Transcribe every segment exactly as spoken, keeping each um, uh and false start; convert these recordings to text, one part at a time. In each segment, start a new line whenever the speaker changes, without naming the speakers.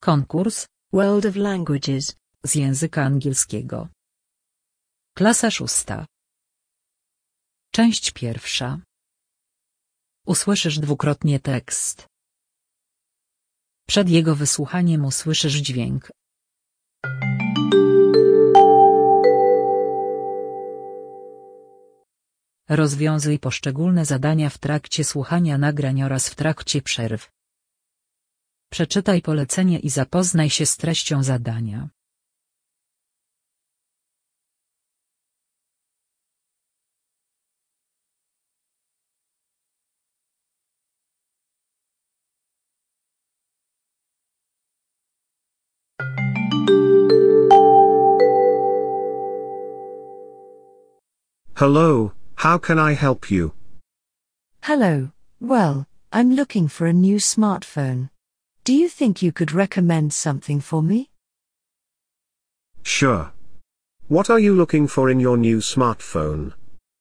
Konkurs
World of Languages
z języka angielskiego. Klasa szósta. Część pierwsza. Usłyszysz dwukrotnie tekst. Przed jego wysłuchaniem usłyszysz dźwięk. Rozwiązuj poszczególne zadania w trakcie słuchania nagrań oraz w trakcie przerw. Przeczytaj polecenie i zapoznaj się z treścią zadania.
Hello, how can I help you?
Hello, well, I'm looking for a new smartphone. Do you think you could recommend something for me?
Sure. What are you looking for in your new smartphone?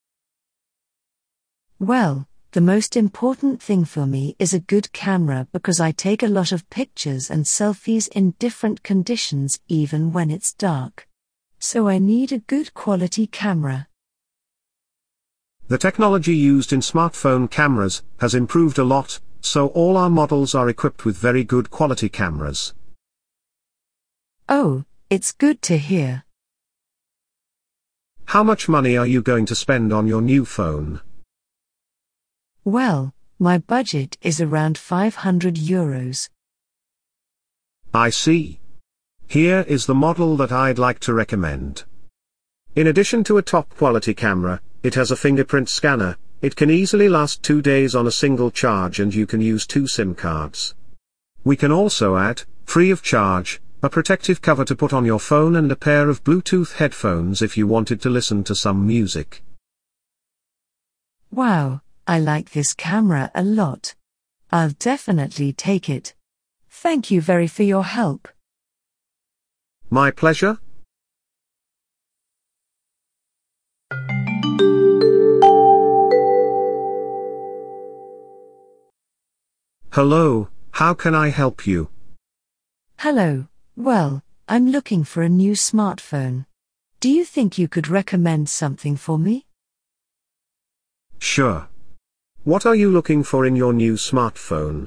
Well, the most important thing for me is a good camera because I take a lot of pictures and selfies in different conditions even when it's dark. So I need a good quality camera.
The technology used in smartphone cameras has improved a lot, so all our models are equipped with very good quality cameras.
Oh, it's good to hear.
How much money are you going to spend on your new phone?
Well, my budget is around five hundred euros.
I see. Here is the model that I'd like to recommend. In addition to a top quality camera, it has a fingerprint scanner. It can easily last two days on a single charge and you can use two SIM cards. We can also add, free of charge, a protective cover to put on your phone and a pair of Bluetooth headphones if you wanted to listen to some music.
Wow, I like this camera a lot. I'll definitely take it. Thank you very for your help.
My pleasure. Hello, how can I help you?
Hello, well, I'm looking for a new smartphone. Do you think you could recommend something for me?
Sure. What are you looking for in your new smartphone?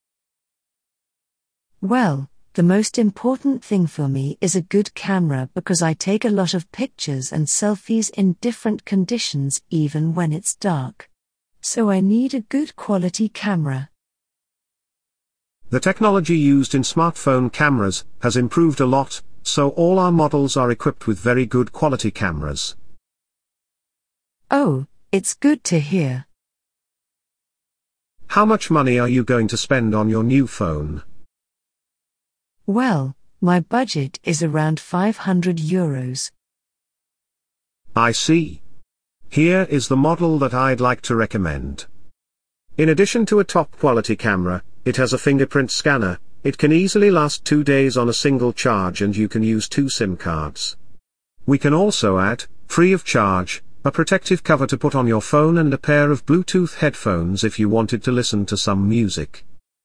Well, the most important thing for me is a good camera because I take a lot of pictures and selfies in different conditions even when it's dark. So I need a good quality camera.
The technology used in smartphone cameras has improved a lot, so all our models are equipped with very good quality cameras.
Oh, it's good to hear.
How much money are you going to spend on your new phone?
Well, my budget is around five hundred euros.
I see. Here is the model that I'd like to recommend. In addition to a top quality camera, it has a fingerprint scanner. It can easily last two days on a single charge and you can use two SIM cards. We can also add, free of charge, a protective cover to put on your phone and a pair of Bluetooth headphones if you wanted to listen to some music.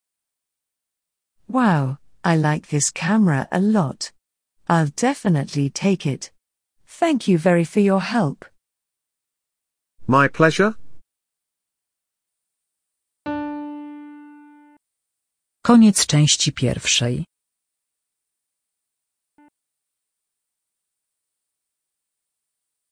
Wow, I like this camera a lot. I'll definitely take it. Thank you very for your help.
My pleasure.
Koniec części pierwszej.